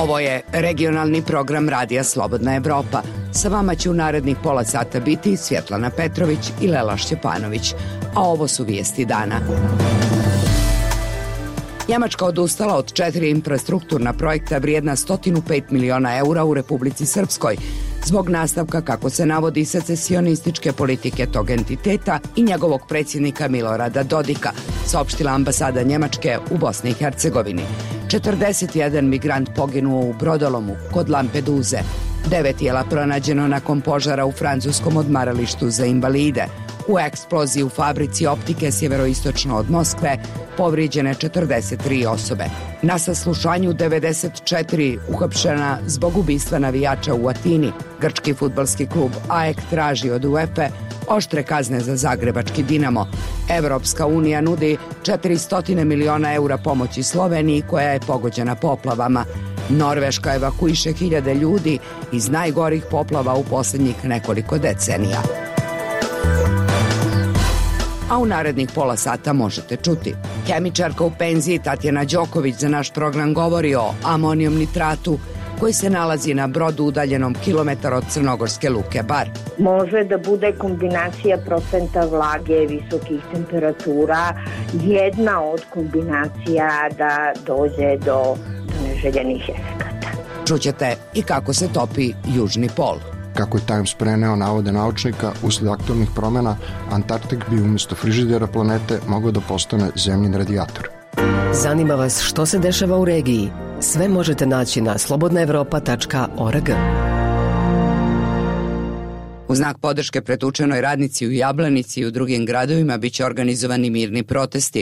Ovo je regionalni program Radija Slobodna Evropa. Sa vama će u narednih pola sata biti Svjetlana Petrović i Lela Šćepanović. A ovo su vijesti dana. Njemačka odustala od 4 infrastrukturna projekta vrijedna 105 miliona eura u Republici Srpskoj zbog nastavka, kako se navodi, secesionističke politike tog entiteta i njegovog predsjednika Milorada Dodika, saopštila ambasada Njemačke u Bosni i Hercegovini. 41 migrant poginuo u brodolomu kod Lampeduze. 9 tijela pronađeno nakon požara u francuskom odmaralištu za invalide. U eksploziji u fabrici optike sjeveroistočno od Moskve povrijeđene 43 osobe. Na saslušanju 94 uhapšena zbog ubistva navijača u Atini. Grčki fudbalski klub AEK traži od UEFA oštre kazne za zagrebački Dinamo. Evropska unija nudi 400 miliona eura pomoći Sloveniji koja je pogođena poplavama. Norveška evakuiše hiljade ljudi iz najgorih poplava u posljednjih nekoliko decenija. A u narednih pola sata možete čuti. Hemičarka u penziji Tatjana Đoković za naš program govori o amonijom nitratu koji se nalazi na brodu udaljenom kilometar od crnogorske luke Bar. Može da bude kombinacija procenta vlage, visokih temperatura, jedna od kombinacija da dođe do neželjenih efekata. Čućete i kako se topi južni pol. Kako je Times preneo navode naučnika, usled aktualnih promjena, Antarktik bi umjesto frižidera planete mogao da postane zemljin radijator. Zanima vas što se dešava u regiji? Sve možete naći na slobodnaevropa.org. U znak podrške pretučenoj radnici u Jablanici i u drugim gradovima biće organizovani mirni protesti.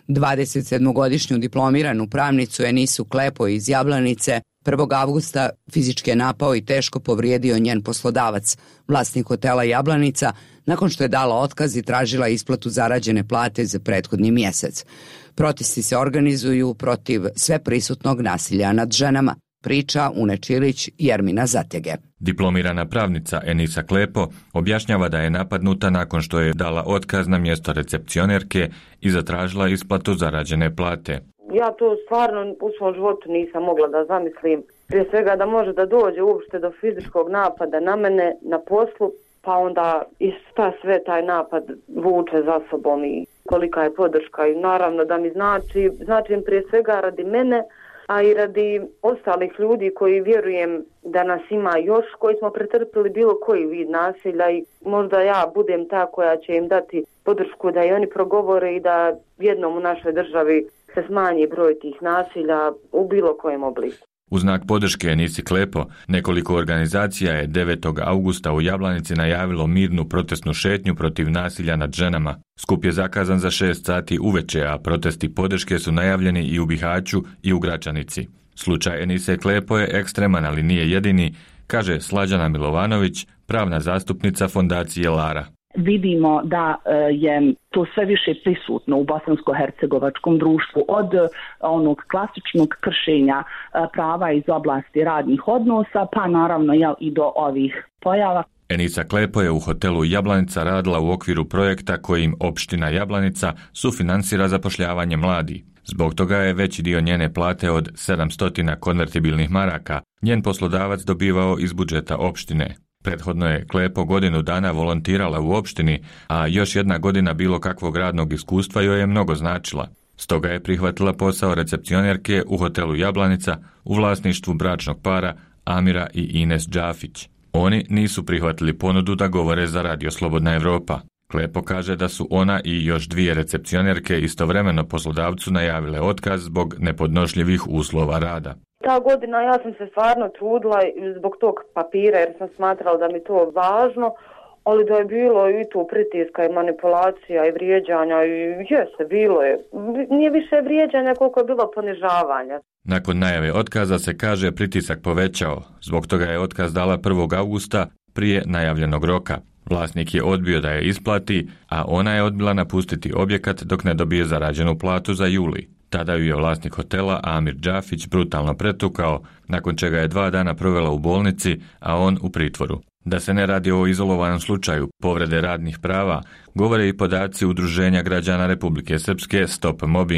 27-godišnju diplomiranu pravnicu Enisu Klepo iz Jablanice 1. avgusta fizički je napao i teško povrijedio njen poslodavac, vlasnik hotela Jablanica, nakon što je dala otkaz i tražila isplatu zarađene plate za prethodni mjesec. Protesti se organizuju protiv sveprisutnog nasilja nad ženama, priča Une Čilić i Jermina Zatege. Diplomirana pravnica Enisa Klepo objašnjava da je napadnuta nakon što je dala otkaz na mjesto recepcionerke i zatražila isplatu zarađene plate. Ja to stvarno u svom životu nisam mogla da zamislim. Prije svega da može da dođe uopšte do fizičkog napada na mene na poslu, pa onda i šta sve taj napad vuče za sobom i kolika je podrška. I naravno da mi znači prije svega radi mene, a i radi ostalih ljudi koji vjerujem da nas ima još, koji smo pretrpili bilo koji vid nasilja i možda ja budem ta koja će im dati podršku da i oni progovore i da jednom u našoj državi se smanji broj tih nasilja u bilo kojem obliku. U znak podrške Enisi Klepo, nekoliko organizacija je 9. augusta u Jablanici najavilo mirnu protestnu šetnju protiv nasilja nad ženama. Skup je zakazan za 6 sati uveče, a protesti podrške su najavljeni i u Bihaću i u Gračanici. Slučaj Enise Klepo je ekstreman, ali nije jedini, kaže Slađana Milovanović, pravna zastupnica fondacije Lara. Vidimo da je to sve više prisutno u bosansko-hercegovačkom društvu, od onog klasičnog kršenja prava iz oblasti radnih odnosa, pa naravno i do ovih pojava. Enisa Klepo je u hotelu Jablanica radila u okviru projekta kojim opština Jablanica sufinansira zapošljavanje mladih. Zbog toga je veći dio njene plate od 700 konvertibilnih maraka njen poslodavac dobivao iz budžeta opštine. Prethodno je Klepo godinu dana volontirala u opštini, a još jedna godina bilo kakvog radnog iskustva joj je mnogo značila. Stoga je prihvatila posao recepcionerke u hotelu Jablanica u vlasništvu bračnog para Amira i Ines Džafić. Oni nisu prihvatili ponudu da govore za Radio Slobodna Evropa. Klepo kaže da su ona i još 2 recepcionerke istovremeno poslodavcu najavile otkaz zbog nepodnošljivih uslova rada. Ta godina ja sam se stvarno trudila zbog tog papira jer sam smatrala da mi to važno, ali da je bilo i tu pritiska i manipulacija i vrijeđanja i jeste, bilo je. Nije više vrijeđanja koliko je bilo ponižavanja. Nakon najave otkaza se kaže pritisak povećao, zbog toga je otkaz dala 1. augusta prije najavljenog roka. Vlasnik je odbio da je isplati, a ona je odbila napustiti objekat dok ne dobije zarađenu platu za juli. Tada ju je vlasnik hotela Amir Džafić brutalno pretukao, nakon čega je 2 dana provela u bolnici, a on u pritvoru. Da se ne radi o izolovanom slučaju povrede radnih prava, govore i podaci Udruženja građana Republike Srpske Stop Mobbing.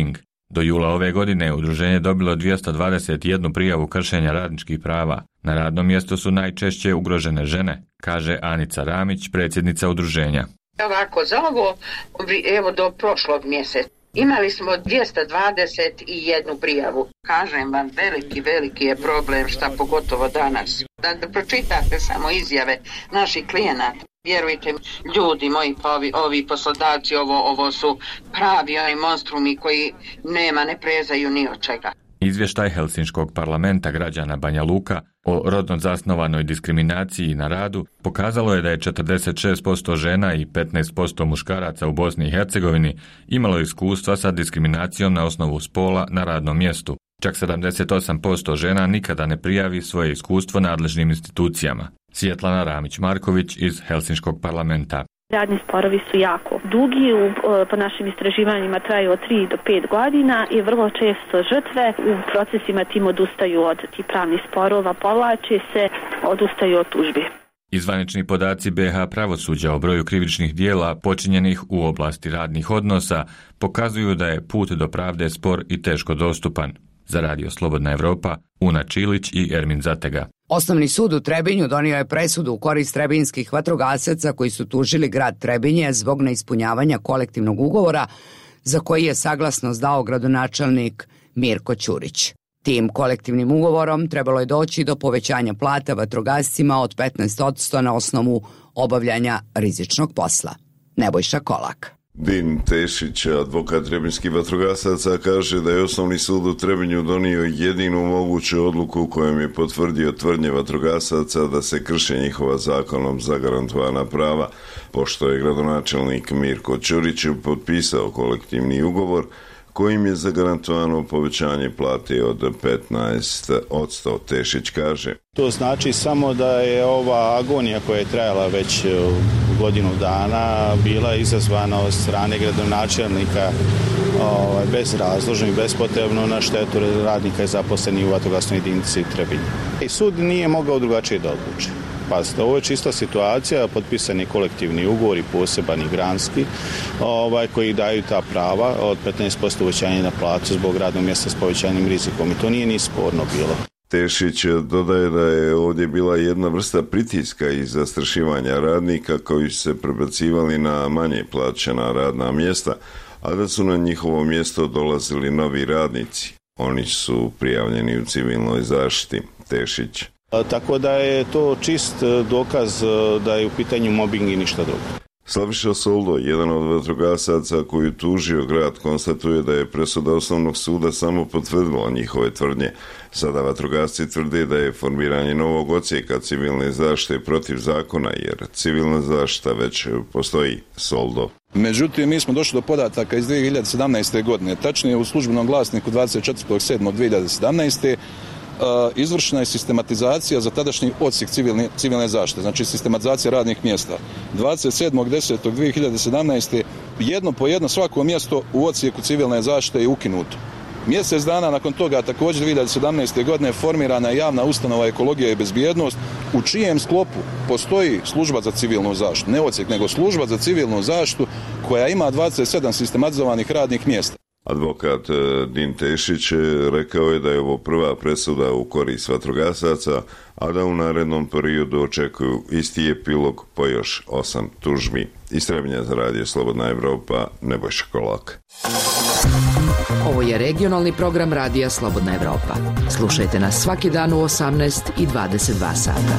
Do jula ove godine udruženje je dobilo 221 prijavu kršenja radničkih prava. Na radnom mjestu su najčešće ugrožene žene, kaže Anica Ramić, predsjednica udruženja. Ovako, za ovo, evo do prošlog mjeseca, imali smo 221 prijavu. Kažem vam, veliki je problem, šta pogotovo danas. Da pročitate samo izjave naših klijenata. Vjerujte mi, ljudi moji, pa ovi poslodavci, ovo su pravi monstrumi koji ne prezaju ni od čega. Izvještaj Helsinškog parlamenta građana Banja Luka o rodno zasnovanoj diskriminaciji na radu pokazalo je da je 46% žena i 15% muškaraca u Bosni i Hercegovini imalo iskustva sa diskriminacijom na osnovu spola na radnom mjestu. Čak 78% žena nikada ne prijavi svoje iskustvo nadležnim institucijama. Svjetlana Ramić-Marković iz Helsinškog parlamenta. Radni sporovi su jako dugi, po našim istraživanjima traju od 3 do 5 godina i vrlo često žrtve u procesima tim odustaju od tih pravnih sporova, povlače se, odustaju od tužbi. Zvanični podaci BiH pravosuđa o broju krivičnih dijela počinjenih u oblasti radnih odnosa pokazuju da je put do pravde spor i teško dostupan. Za Radio Slobodna Evropa, Una Čilić i Ermin Zatega. Osnovni sud u Trebinju donio je presudu u korist trebinskih vatrogasaca koji su tužili grad Trebinje zbog neispunjavanja kolektivnog ugovora za koji je saglasnost dao gradonačelnik Mirko Ćurić. Tim kolektivnim ugovorom trebalo je doći do povećanja plata vatrogascima od 15% na osnovu obavljanja rizičnog posla. Nebojša Kolak. Din Tešić, advokat trebinskih vatrogasaca, kaže da je Osnovni sud u Trebinju donio jedinu moguću odluku kojom je potvrdio tvrdnje vatrogasaca da se krše njihova zakonom zagarantovana prava, pošto je gradonačelnik Mirko Ćurić potpisao kolektivni ugovor kojim je zagarantovano povećanje plate od 15%, Tešić kaže. To znači samo da je ova agonija koja je trajala već godinu dana bila izazvana od strane gradonačelnika bezrazložno i bespotrebno na štetu radnika i zaposlenih u vatrogasnoj jedinici Trebinje. I sud nije mogao drugačije da odluči. Pazite, ovo je čista situacija, potpisani kolektivni ugovori, poseban i granski, koji daju ta prava od 15% uvećanja na plaću zbog radnog mjesta s povećanim rizikom i to nije ni sporno bilo. Tešić dodaje da je ovdje bila jedna vrsta pritiska i zastrašivanja radnika koji su se prebacivali na manje plaćena radna mjesta, a da su na njihovo mjesto dolazili novi radnici. Oni su prijavljeni u civilnoj zaštiti, Tešić. Tako da je to čist dokaz da je u pitanju mobing i ništa drugo. Slaviša Soldo, jedan od vatrogasaca koji je tužio grad, konstatuje da je presuda Osnovnog suda samo potvrdila njihove tvrdnje. Sada vatrogasci tvrde da je formiranje novog odsjeka civilne zaštite protiv zakona, jer civilna zaštita već postoji, Soldo. Međutim, mi smo došli do podataka iz 2017. godine, tačnije u službenom glasniku 24.7.2017. Izvršena je sistematizacija za tadašnji odsjek civilne zaštite, znači sistematizacija radnih mjesta. 27.10.2017. jedno po jedno svako mjesto u odsjeku civilne zaštite je ukinuto. Mjesec dana nakon toga, također 2017. godine, formirana je javna ustanova Ekologija i bezbjednost, u čijem sklopu postoji služba za civilnu zaštitu, ne odsjek, nego služba za civilnu zaštitu koja ima 27 sistematizovanih radnih mjesta. Advokat Din Tešić rekao je da je ovo prva presuda u korist vatrogasaca, a da u narednom periodu očekuju isti epilog po još 8 tužbi. Iz Trebinja za Radio Slobodna Evropa, Nebojša Kolak. Ovo je regionalni program Radija Slobodna Evropa. Slušajte nas svaki dan u 18 i 22 sata.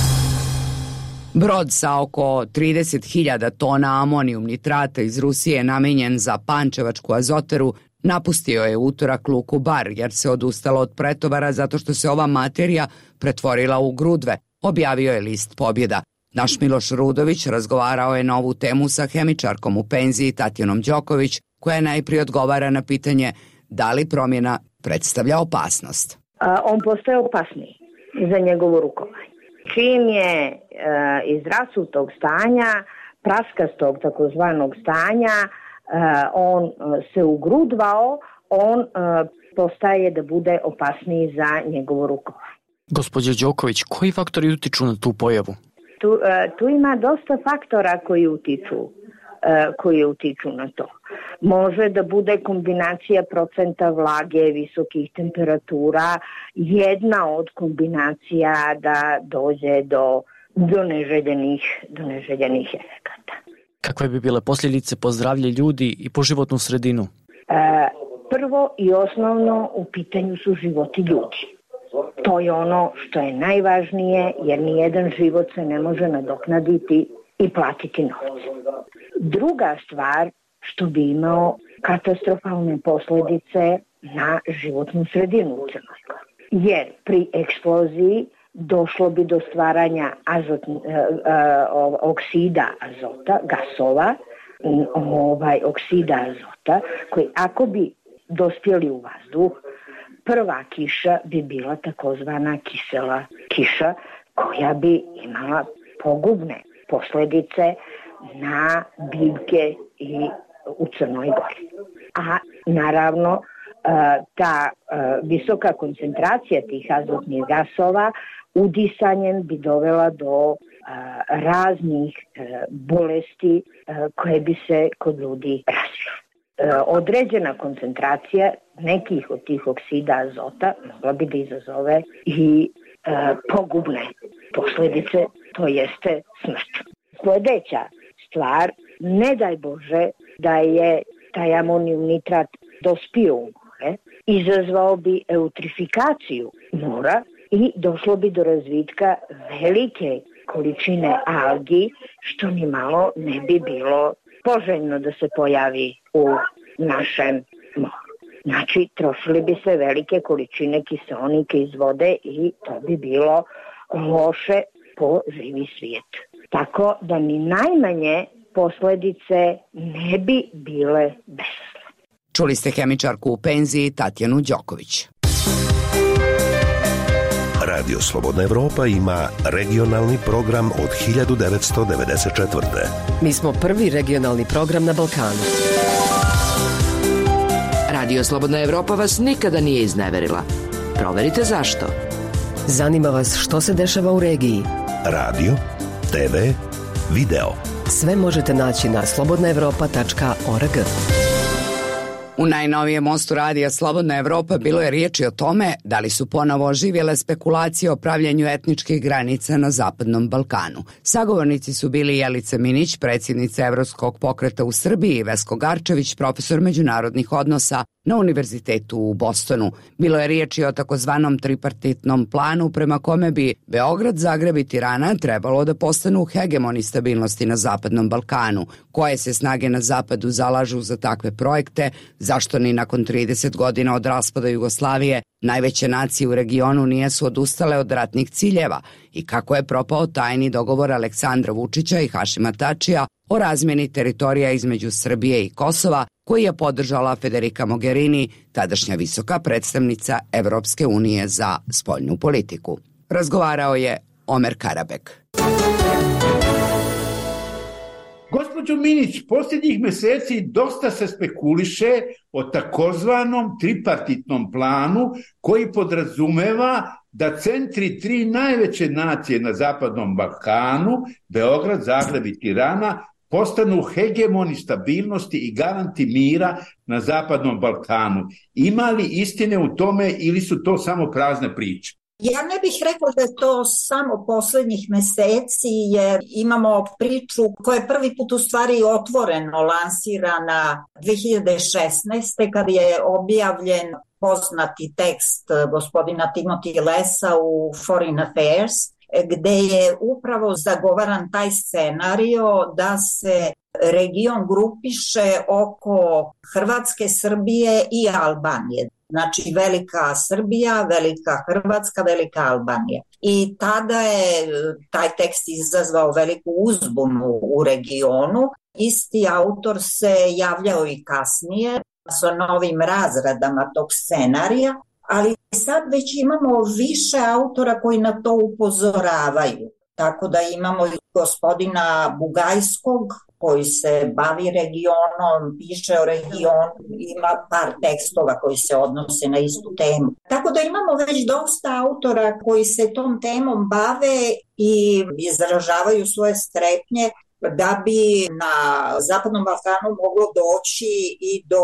Brod sa oko 30.000 tona amonijum nitrata iz Rusije namenjen za pančevačku azoteru napustio je utorak luku Bar jer se odustalo od pretovara zato što se ova materija pretvorila u grudve, objavio je list Pobjeda. Naš Miloš Rudović razgovarao je na ovu temu sa hemičarkom u penziji Tatjanom Đoković, koja najprije odgovara na pitanje da li promjena predstavlja opasnost. On postaje opasniji za njegovo rukovanje. Čim je iz rasutog stanja, praskastog takozvanog stanja, on se ugrudvao, on postaje da bude opasniji za njegovo rukovanje. Gospođo Đoković, koji faktori utiču na tu pojavu? Tu ima dosta faktora koji utiču. koji utiču na to. Može da bude kombinacija procenta vlage, visokih temperatura, jedna od kombinacija da dođe do neželjenih efekata. Kakve bi bile posljedice po zdravlje ljudi i po životnu sredinu? Prvo i osnovno u pitanju su životi ljudi. To je ono što je najvažnije, jer nijedan život se ne može nadoknaditi i platiti novce. Druga stvar što bi imao katastrofalne posljedice na životnu sredinu u Crnoj Gori. Jer pri eksploziji došlo bi do stvaranja oksida azota, gasova, oksida azota, koji ako bi dospjeli u vazduh, prva kiša bi bila takozvana kisela kiša, koja bi imala pogubne posljedice na biljke i u Crnoj Gori. A naravno ta visoka koncentracija tih azotnih gasova udisanjem bi dovela do raznih bolesti koje bi se kod ljudi razvile. Određena koncentracija nekih od tih oksida azota mogla bi da izazove i pogubne posljedice, to jeste smrt. Sljedeća stvar, ne daj Bože da je taj amonijum nitrat dospio u more, izazvao bi eutrifikaciju mora i došlo bi do razvitka velike količine algi, što ni malo ne bi bilo poželjno da se pojavi u našem moru. Znači, trošili bi se velike količine kiseonike iz vode i to bi bilo loše po živi svijet. Tako da ni najmanje posljedice ne bi bile besmislene. Čuli ste hemičarku u penziji Tatjanu Đoković. Radio Slobodna Evropa ima regionalni program od 1994. Mi smo prvi regionalni program na Balkanu. Radio Slobodna Evropa vas nikada nije izneverila. Proverite zašto. Zanima vas što se dešava u regiji. Radio, TV, video. Sve možete naći na slobodnaevropa.org. U najnovijem mostu radija Slobodna Evropa bilo je riječi o tome da li su ponovo oživjele spekulacije o pravljenju etničkih granica na Zapadnom Balkanu. Sagovornici su bili Jelica Minić, predsjednica Evropskog pokreta u Srbiji, i Vesko Garčević, profesor međunarodnih odnosa na Univerzitetu u Bostonu. Bilo je riječi o takozvanom tripartitnom planu prema kome bi Beograd, Zagreb i Tirana trebalo da postanu hegemoni stabilnosti na Zapadnom Balkanu. Koje se snage na Zapadu zalažu za takve projekte, zašto ni nakon 30 godina od raspada Jugoslavije najveće nacije u regionu nisu odustale od ratnih ciljeva i kako je propao tajni dogovor Aleksandra Vučića i Hašima Tačija o razmjeni teritorija između Srbije i Kosova, koji je podržala Federica Mogherini, tadašnja visoka predstavnica Evropske unije za spoljnu politiku. Razgovarao je Omer Karabek. Gospođo Minić, posljednjih mjeseci dosta se spekuliše o takozvanom tripartitnom planu koji podrazumeva da centri tri najveće nacije na Zapadnom Balkanu, Beograd, Zagreb i Tirana, postanu hegemoni stabilnosti i garanti mira na Zapadnom Balkanu. Ima li istine u tome ili su to samo prazne priče? Ja ne bih rekla da je to samo posljednjih mjeseci, jer imamo priču koja je prvi put u stvari otvoreno lansirana 2016. kad je objavljen poznati tekst gospodina Timothy Lessa u Foreign Affairs, gdje je upravo zagovaran taj scenario da se region grupiše oko Hrvatske, Srbije i Albanije. Znači Velika Srbija, Velika Hrvatska, Velika Albanija. I tada je taj tekst izazvao veliku uzbunu u regionu. Isti autor se javljao i kasnije sa novim razradama tog scenarija, ali sad već imamo više autora koji na to upozoravaju. Tako da imamo i gospodina Bugajskog koji se bavi regionom, piše o regionu, ima par tekstova koji se odnose na istu temu. Tako da imamo već dosta autora koji se tom temom bave i izražavaju svoje strepnje da bi na Zapadnom Balkanu moglo doći i do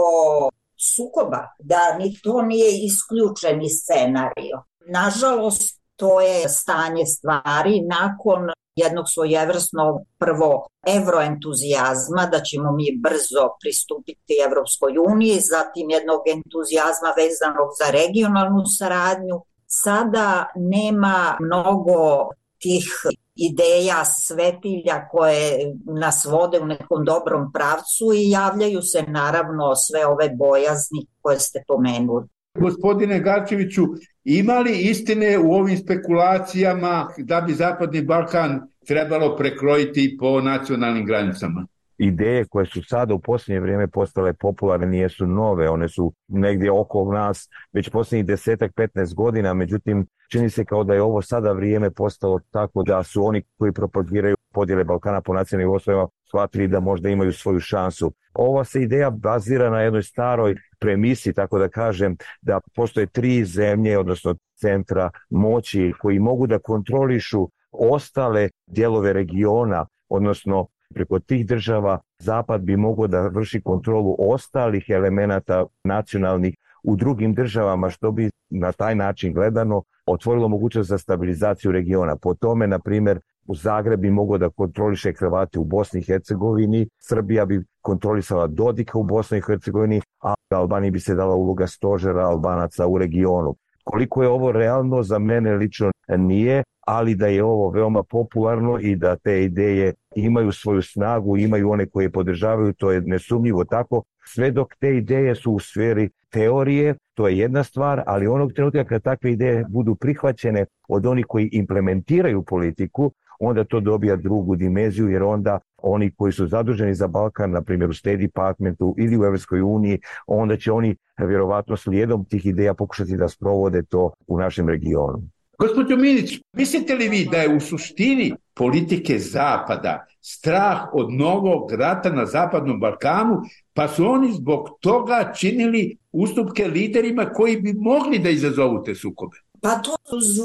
sukoba, da ni to nije isključeni scenario. Nažalost, to je stanje stvari nakon jednog svojevrsnog prvo evroentuzijazma, da ćemo mi brzo pristupiti Evropskoj uniji, zatim jednog entuzijazma vezanog za regionalnu saradnju. Sada nema mnogo tih ideja, svetilja koje nas vode u nekom dobrom pravcu i javljaju se naravno sve ove bojazni koje ste pomenuli. Gospodine Garčeviću, ima li istine u ovim spekulacijama da bi Zapadni Balkan trebalo prekrojiti po nacionalnim granicama? Ideje koje su sada u posljednje vrijeme postale popularne nijesu nove, one su negdje oko nas već posljednjih 10-15 godina, međutim čini se kao da je ovo sada vrijeme postalo tako da su oni koji propagiraju podjele Balkana po nacionalnim osnovama shvatili da možda imaju svoju šansu. Ova se ideja bazira na jednoj staroj premisi, tako da kažem, da postoje 3 zemlje, odnosno centra moći koji mogu da kontrolišu ostale dijelove regiona, odnosno preko tih država Zapad bi mogao da vrši kontrolu ostalih elemenata nacionalnih u drugim državama, što bi na taj način gledano otvorilo mogućnost za stabilizaciju regiona. Po tome, na primjer, u Zagreb bi mogao da kontroliše Hrvate u Bosni i Hercegovini, Srbija bi kontrolisala Dodika u Bosni i Hercegovini, a Albaniji bi se dala uloga stožera Albanaca u regionu. Koliko je ovo realno, za mene lično nije, ali da je ovo veoma popularno i da te ideje imaju svoju snagu, imaju one koje podržavaju, to je nesumnjivo tako. Sve dok te ideje su u sferi teorije, to je jedna stvar, ali onog trenutka kad takve ideje budu prihvaćene od onih koji implementiraju politiku, onda to dobija drugu dimenziju, jer onda oni koji su zaduženi za Balkan, na primjer u State Departmentu ili u Evropskoj uniji, onda će oni vjerovatno slijedom tih ideja pokušati da sprovode to u našem regionu. Gospođo Minić, mislite li vi da je u suštini politike Zapada strah od novog rata na Zapadnom Balkanu, pa su oni zbog toga činili ustupke liderima koji bi mogli da izazovu te sukobe? Pa to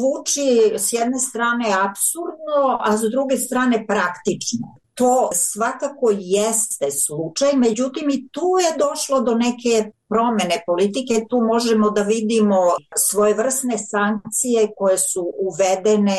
zvuči s jedne strane apsurdno, a s druge strane praktično. To svakako jeste slučaj, međutim i tu je došlo do neke promene politike. Tu možemo da vidimo svojevrsne sankcije koje su uvedene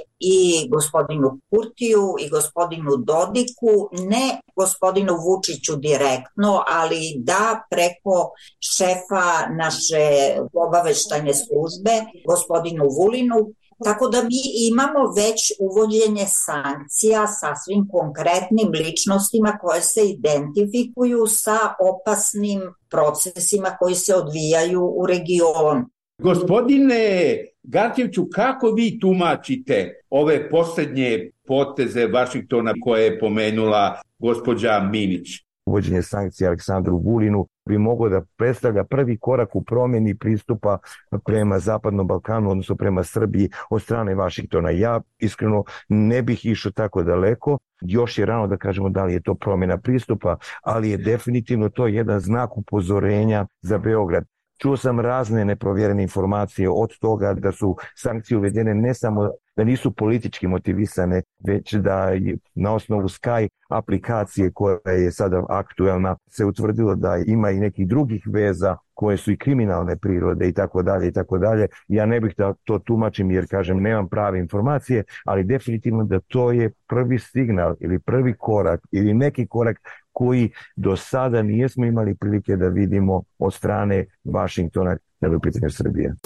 i gospodinu Kurtiju i gospodinu Dodiku, ne gospodinu Vučiću direktno, ali da preko šefa naše obaveštajne službe, gospodinu Vulinu. Tako da mi imamo već uvođenje sankcija sasvim konkretnim ličnostima koje se identifikuju sa opasnim procesima koji se odvijaju u regionu. Gospodine Garčeviću, kako vi tumačite ove posljednje poteze Vašingtona koje je pomenula gospođa Minić? Uvođenje sankcija Aleksandru Vulinu bi moglo da predstavlja prvi korak u promjeni pristupa prema Zapadnom Balkanu, odnosno prema Srbiji od strane Vašingtona. Ja iskreno ne bih išao tako daleko, još je rano da kažemo da li je to promjena pristupa, ali je definitivno to jedan znak upozorenja za Beograd. Čuo sam razne neprovjerene informacije od toga da su sankcije uvedene ne samo da nisu politički motivisane, već da je na osnovu Sky aplikacije koja je sada aktuelna se utvrdilo da ima i nekih drugih veza koje su i kriminalne prirode i tako dalje i tako dalje. Ja ne bih da to tumačim jer kažem nemam prave informacije, ali definitivno da to je prvi signal ili prvi korak ili neki korak koji do sada nijesmo imali prilike da vidimo od strane Vašingtona na pitanju Srbije.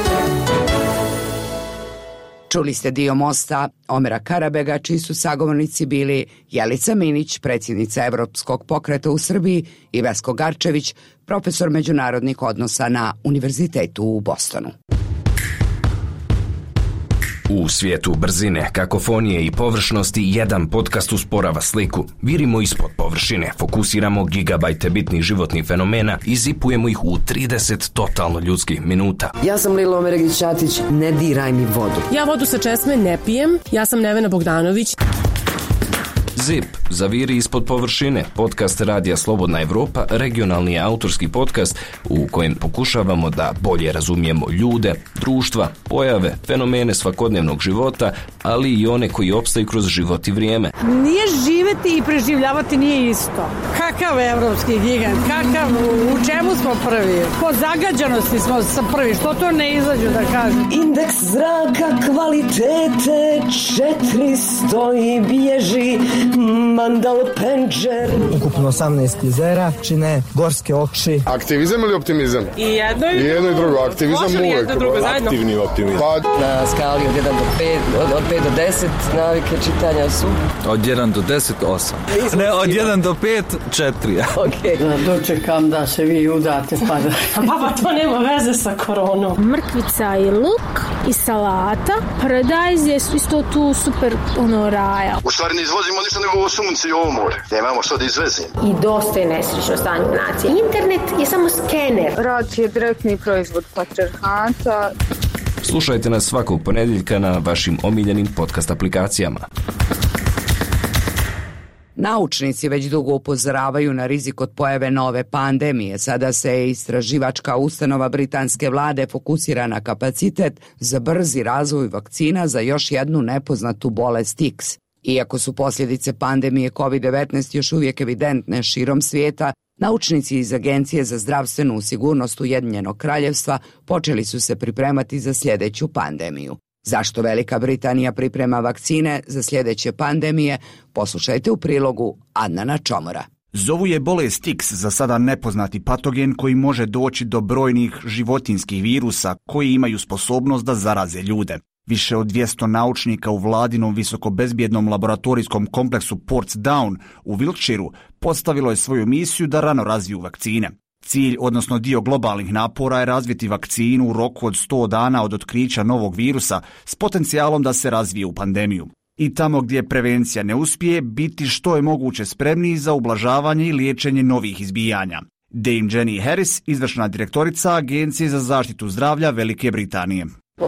Čuli ste dio mosta Omera Karabega, čiji su sagovornici bili Jelica Minić, predsjednica Evropskog pokreta u Srbiji, i Vesko Garčević, profesor međunarodnih odnosa na Univerzitetu u Bostonu. U svijetu brzine, kakofonije i površnosti jedan podcast usporava sliku. Virimo ispod površine, fokusiramo gigabajte bitnih životnih fenomena i zipujemo ih u 30 totalno ljudskih minuta. Ja sam Lila Omeregić-Ćatić, ne diraj mi vodu. Ja vodu sa česme ne pijem, ja sam Nevena Bogdanović. ZIP, Zaviri ispod površine, podcast Radija Slobodna Evropa, regionalni autorski podcast u kojem pokušavamo da bolje razumijemo ljude, društva, pojave, fenomene svakodnevnog života, ali i one koji opstaju kroz život i vrijeme. Nije živjeti i preživljavati nije isto. Kakav evropski gigant, u čemu smo prvi? Po zagađenosti smo prvi, što to ne izađu da kažem? Indeks zraka kvalitete 400 i bježi Mandal Penđer. Ukupno 18 jezera čine gorske oči. Aktivizam ili optimizam? I jedno i drugo. Aktivizam uvek. Aktivni optimizam. Na skali od 1 do 5, od 5 do 10 navike čitanja su? Od 1 do 10, 8. Ne, od 1 do 5, 4. Okay. Dočekam da se vi udate pa da... Baba, to nema veze sa koronom. Mrkvica i luk i salata. Paradajz je isto tu super raja. U stvari ne izvozimo ništa nego ovo sunce i ovo more. Nemamo što da izvezimo. I dosta je nesrećno stanje nacije. Internet je samo skener. Rad je direktni proizvod patrijarhata. Slušajte nas svakog ponedjeljka na vašim omiljenim podcast aplikacijama. Naučnici već dugo upozoravaju na rizik od pojave nove pandemije. Sada se istraživačka ustanova britanske vlade fokusira na kapacitet za brzi razvoj vakcina za još jednu nepoznatu bolest X. Iako su posljedice pandemije COVID-19 još uvijek evidentne širom svijeta, naučnici iz Agencije za zdravstvenu sigurnost Ujedinjenog Kraljevstva počeli su se pripremati za sljedeću pandemiju. Zašto Velika Britanija priprema vakcine za sljedeće pandemije? Poslušajte u prilogu Adnana Čomora. Zovu je bolest X, za sada nepoznati patogen koji može doći do brojnih životinjskih virusa koji imaju sposobnost da zaraze ljude. Više od 200 naučnika u vladinom visokobezbjednom laboratorijskom kompleksu Portsdown u Wiltshireu postavilo je svoju misiju da rano razviju vakcine. Cilj, odnosno dio globalnih napora, je razviti vakcinu u roku od 100 dana od otkrića novog virusa s potencijalom da se razvije u pandemiju. I tamo gdje prevencija ne uspije, biti što je moguće spremniji za ublažavanje i liječenje novih izbijanja. Dame Jenny Harris, izvršna direktorica Agencije za zaštitu zdravlja Velike Britanije.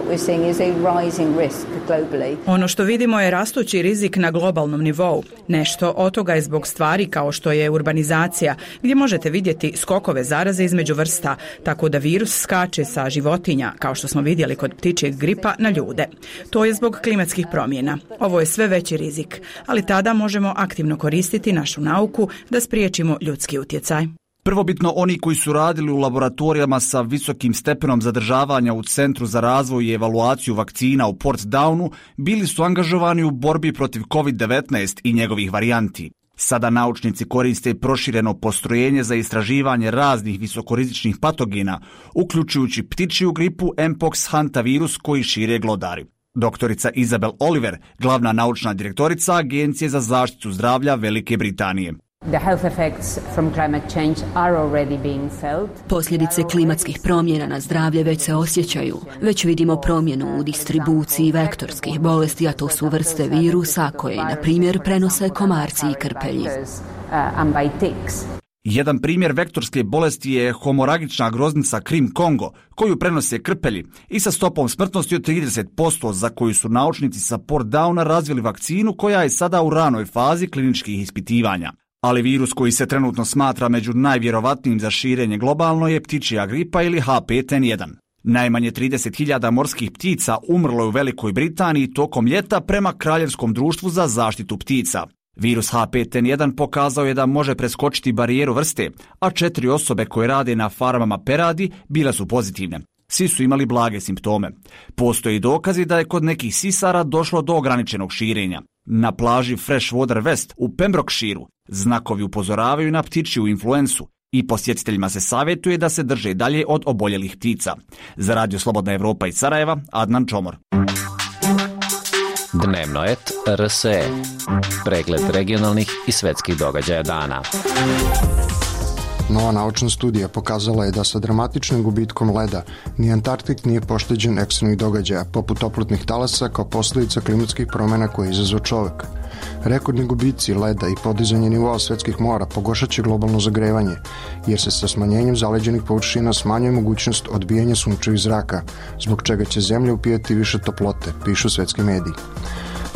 Ono što vidimo je rastući rizik na globalnom nivou. Nešto od toga je zbog stvari kao što je urbanizacija, gdje možete vidjeti skokove zaraze između vrsta, tako da virus skače sa životinja, kao što smo vidjeli kod ptičjeg gripa, na ljude. To je zbog klimatskih promjena. Ovo je sve veći rizik, ali tada možemo aktivno koristiti našu nauku da spriječimo ljudski utjecaj. Prvobitno oni koji su radili u laboratorijama sa visokim stepenom zadržavanja u Centru za razvoj i evaluaciju vakcina u Portsdownu bili su angažovani u borbi protiv COVID-19 i njegovih varijanti. Sada naučnici koriste prošireno postrojenje za istraživanje raznih visokorizičnih patogena, uključujući ptičju gripu, Mpox, hantavirus koji šire glodari. Doktorica Isabel Oliver, glavna naučna direktorica Agencije za zaštitu zdravlja Velike Britanije. Posljedice klimatskih promjena na zdravlje već se osjećaju. Već vidimo promjenu u distribuciji vektorskih bolesti, a to su vrste virusa koje, na primjer, prenose komarci i krpelji. Jedan primjer vektorske bolesti je homoragična groznica Krim Kongo, koju prenose krpelji i sa stopom smrtnosti od 30%, za koju su naučnici sa Portsdowna razvili vakcinu koja je sada u ranoj fazi kliničkih ispitivanja. Ali virus koji se trenutno smatra među najvjerovatnijim za širenje globalno je ptičja gripa ili H5N1. Najmanje 30.000 morskih ptica umrlo je u Velikoj Britaniji tokom ljeta prema Kraljevskom društvu za zaštitu ptica. Virus H5N1 pokazao je da može preskočiti barijeru vrste, a 4 osobe koje rade na farmama peradi bile su pozitivne. Svi su imali blage simptome. Postoje i dokazi da je kod nekih sisara došlo do ograničenog širenja. Na plaži Freshwater West u Pembrokeshireu znakovi upozoravaju na ptičju influensu i posjetiteljima se savjetuje da se drže dalje od oboljelih ptica. Za Radio Slobodna Evropa iz Sarajeva, Adnan Čomor. Dnevno et RSE. Pregled regionalnih i svetskih događaja dana. Nova naučna studija pokazala je da sa dramatičnim gubitkom leda ni Antarktik nije pošteđen ekstremnih događaja, poput toplotnih talasa kao posljedica klimatskih promjena koje je izazvao čovjek. Rekordni gubici leda i podizanje nivoa svetskih mora pogoršaće globalno zagrevanje, jer se sa smanjenjem zaleđenih površina smanjuje mogućnost odbijanja sunčevih zraka, zbog čega će zemlja upijati više toplote, pišu svetski mediji.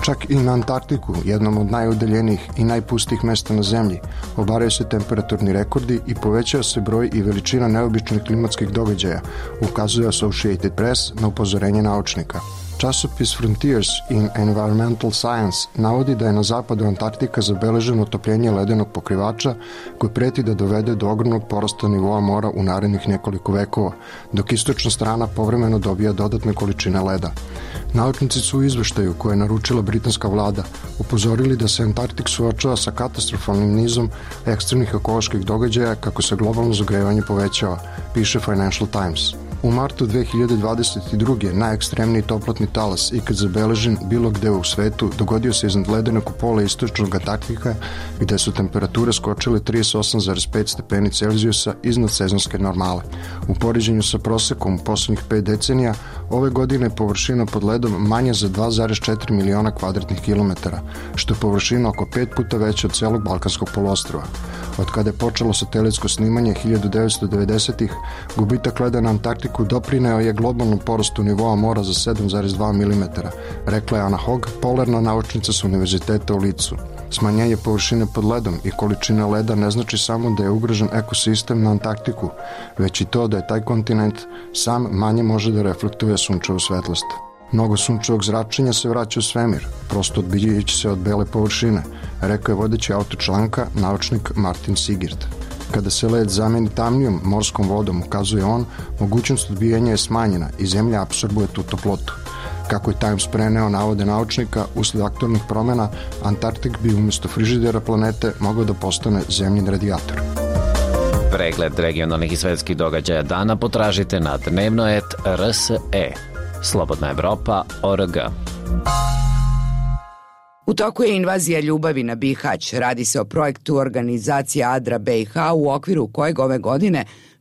Čak i na Antarktiku, jednom od najudaljenijih i najpustijih mesta na zemlji, obaraju se temperaturni rekordi i povećava se broj i veličina neobičnih klimatskih događaja, ukazuje Associated Press na upozorenje naučnika. Časopis Frontiers in Environmental Science navodi da je na zapadu Antarktika zabeleženo otopljenje ledenog pokrivača koji preti da dovede do ogromnog porasta nivoa mora u narednih nekoliko vekova, dok istočna strana povremeno dobija dodatne količine leda. Naučnici su u izveštaju koje je naručila britanska vlada upozorili da se Antarktik suočava sa katastrofalnim nizom ekstremnih ekoloških događaja kako se globalno zagrevanje povećava, piše Financial Times. U martu 2022. najekstremniji toplotni talas ikad zabeležen bilo gde u svetu dogodio se iznad ledenog kupola istočnog Antarktika gde su temperature skočile 38,5 stepeni Celzijusa iznad sezonske normale. U poređenju sa prosekom u poslednjih 5 decenija, ove godine je površina pod ledom manja za 2,4 miliona kvadratnih kilometara, što je površina oko 5 puta veća od celog Balkanskog poluostrva. Od kada je počelo satelitsko snimanje 1990-ih, gubitak leda na Antarktiku doprineo je globalnom porastu nivoa mora za 7,2 mm, rekla je Anna Hogg, polarna naučnica sa Univerziteta u Licu. Smanjenje površine pod ledom i količine leda ne znači samo da je ugrožen ekosistem na Antarktiku, već i to da je taj kontinent sam manje može da reflektuje sunčevu svetlost. Mnogo sunčevog zračenja se vraća u svemir, prosto odbijajući se od bele površine, rekao je vodeći autor članka naučnik Martin Sigird. Kada se led zameni tamnijom morskom vodom, ukazuje on, mogućnost odbijanja je smanjena i zemlja apsorbuje tu toplotu. Kako je Times preneo navode naučnika, usled aktualnih promena, Antarktik bi umjesto frižidera planete mogao da postane zemljin radijator. Pregled regionalnih i svetskih događaja dana potražite na dnevnoet.rse. Slobodna Evropa.org. U toku je invazija ljubavi na Bihać. Radi se o projektu organizacije Adra BiH u okviru kojeg ove godine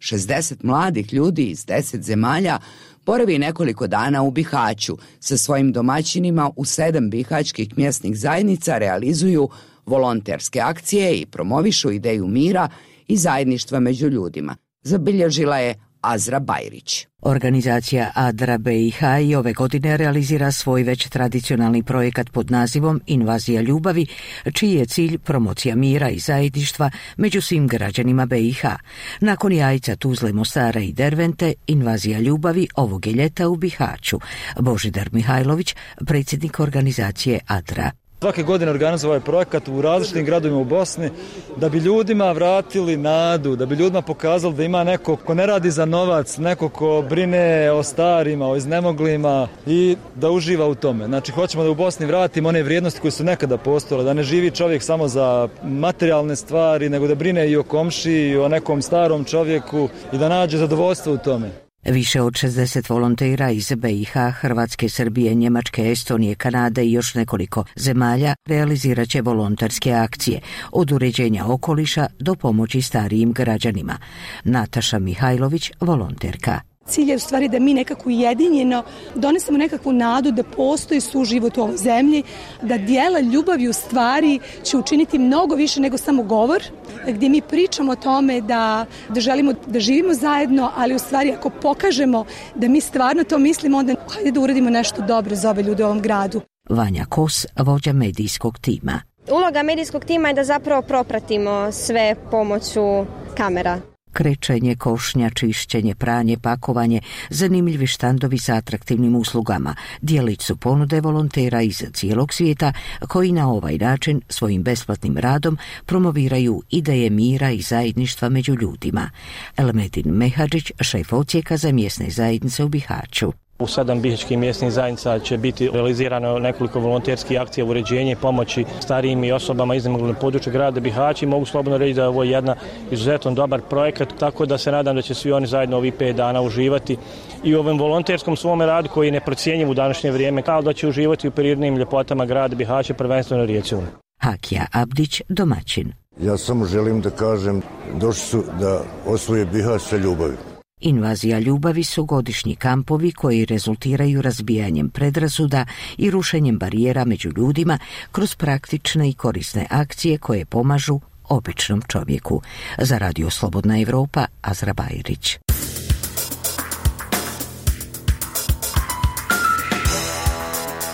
60 mladih ljudi iz 10 zemalja boravi nekoliko dana u Bihaću. Sa svojim domaćinima u 7 bihaćkih mjesnih zajednica realizuju volonterske akcije i promovišu ideju mira i zajedništva među ljudima. Zabilježila je Azra Bajrić. Organizacija Adra BiH i ove godine realizira svoj već tradicionalni projekat pod nazivom Invazija ljubavi, čiji je cilj promocija mira i zajedništva među svim građanima BiH. Nakon Jajca, Tuzle, Mostara i Dervente, Invazija ljubavi ovog je ljeta u Bihaću. Božidar Mihajlović, predsjednik organizacije Adra. Svake godine organizuje ovaj projekat u različitim gradovima u Bosni da bi ljudima vratili nadu, da bi ljudima pokazali da ima neko ko ne radi za novac, neko ko brine o starima, o iznemoglima i da uživa u tome. Znači, hoćemo da u Bosni vratimo one vrijednosti koje su nekada postojale, da ne živi čovjek samo za materijalne stvari, nego da brine i o komšiji, i o nekom starom čovjeku i da nađe zadovoljstvo u tome. Više od 60 volontera iz BiH, Hrvatske, Srbije, Njemačke, Estonije, Kanade i još nekoliko zemalja realizirat će volonterske akcije, od uređenja okoliša do pomoći starijim građanima. Nataša Mihajlović, volonterka. Cilj je u stvari da mi nekako ujedinjeno donesemo nekakvu nadu da postoji suživot u ovoj zemlji, da dijela ljubavi u stvari će učiniti mnogo više nego samo govor, gdje mi pričamo o tome da želimo da živimo zajedno, ali u stvari ako pokažemo da mi stvarno to mislimo, onda hajde da uradimo nešto dobro za ove ljude u ovom gradu. Vanja Kos, vođa medijskog tima. Uloga medijskog tima je da zapravo propratimo sve pomoću kamera. Krečenje, košnja, čišćenje, pranje, pakovanje, zanimljivi štandovi sa atraktivnim uslugama, dijelić su ponude volontera iz cijelog svijeta koji na ovaj način svojim besplatnim radom promoviraju ideje mira i zajedništva među ljudima. Elmedin Mehadžić, šef odsjeka za mjesne zajednice u Bihaću. U 7 bihaćkih mjesnih zajednica će biti realizirano nekoliko volonterskih akcija u uređenju i pomoći starijim i osobama iznemoglim području grada Bihaća i mogu slobodno reći da je ovo jedan izuzetno dobar projekat, tako da se nadam da će svi oni zajedno ovih 5 dana uživati i u ovom volonterskom svome radu koji je neprocijenjiv u današnje vrijeme, kao da će uživati u prirodnim ljepotama grada Bihaća, prvenstveno rijeci Uni. Hakija Abdić, domaćin. Ja samo želim da kažem, došli su da osvoje Bihać sa ljubavi. Invazija ljubavi su godišnji kampovi koji rezultiraju razbijanjem predrasuda i rušenjem barijera među ljudima kroz praktične i korisne akcije koje pomažu običnom čovjeku. Za Radio Slobodna Evropa, Azra Bajrić.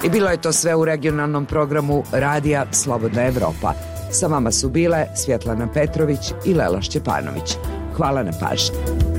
I bilo je to sve u regionalnom programu Radija Slobodna Evropa. Sa vama su bile Svjetlana Petrović i Lela Šćepanović. Hvala na pažnji.